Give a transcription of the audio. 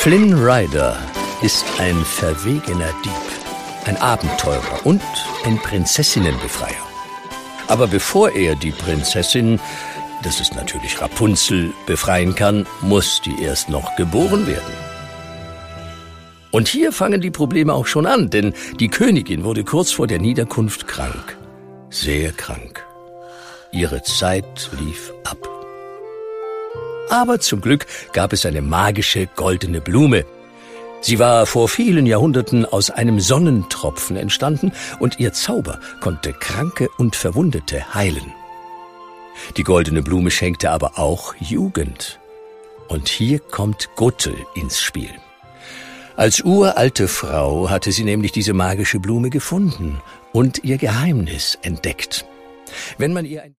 Flynn Rider ist ein verwegener Dieb, ein Abenteurer und ein Prinzessinnenbefreier. Aber bevor er die Prinzessin, das ist natürlich Rapunzel, befreien kann, muss die erst noch geboren werden. Und hier fangen die Probleme auch schon an, denn die Königin wurde kurz vor der Niederkunft krank. Sehr krank. Ihre Zeit lief ab. Aber zum Glück gab es eine magische goldene Blume. Sie war vor vielen Jahrhunderten aus einem Sonnentropfen entstanden und ihr Zauber konnte Kranke und Verwundete heilen. Die goldene Blume schenkte aber auch Jugend. Und hier kommt Gretel ins Spiel. Als uralte Frau hatte sie nämlich diese magische Blume gefunden und ihr Geheimnis entdeckt. Wenn man ihr